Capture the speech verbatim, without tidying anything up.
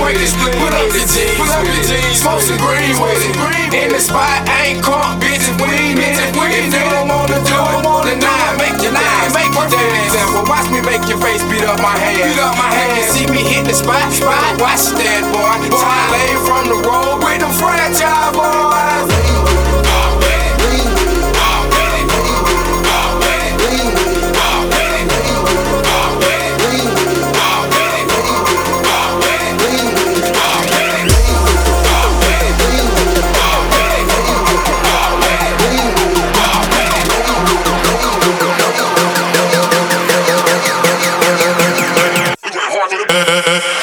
with it. Put up the jeans, put up the jeans, smoke some green with it. In the spot, ain't caught, bitches, we ain't in it. If you don't wanna do it, then nah, make your dance, make your dance. Well, watch me make your face beat up my hand. Beat up my hand. You see me hit the spot, spot. Watch that, boy. Time lane from the road with them franchise boys. Uh, uh, uh.